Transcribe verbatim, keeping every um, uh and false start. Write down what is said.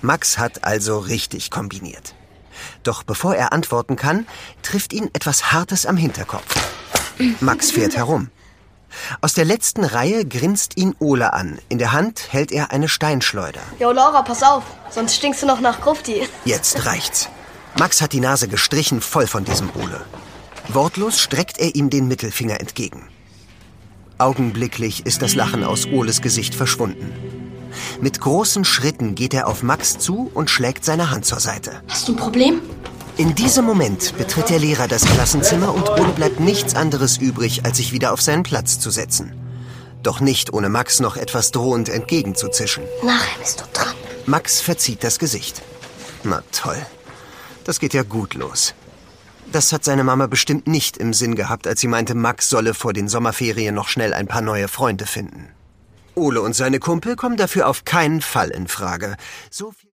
Max hat also richtig kombiniert. Doch bevor er antworten kann, trifft ihn etwas Hartes am Hinterkopf. Max fährt herum. Aus der letzten Reihe grinst ihn Ole an. In der Hand hält er eine Steinschleuder. Jo, Laura, pass auf, sonst stinkst du noch nach Grufti. Jetzt reicht's. Max hat die Nase gestrichen voll von diesem Ole. Wortlos streckt er ihm den Mittelfinger entgegen. Augenblicklich ist das Lachen aus Oles Gesicht verschwunden. Mit großen Schritten geht er auf Max zu und schlägt seine Hand zur Seite. Hast du ein Problem? In diesem Moment betritt der Lehrer das Klassenzimmer und Ole bleibt nichts anderes übrig, als sich wieder auf seinen Platz zu setzen. Doch nicht ohne Max noch etwas drohend entgegenzuzischen. Nachher bist du dran. Max verzieht das Gesicht. Na toll, das geht ja gut los. Das hat seine Mama bestimmt nicht im Sinn gehabt, als sie meinte, Max solle vor den Sommerferien noch schnell ein paar neue Freunde finden. Ole und seine Kumpel kommen dafür auf keinen Fall in Frage. So viel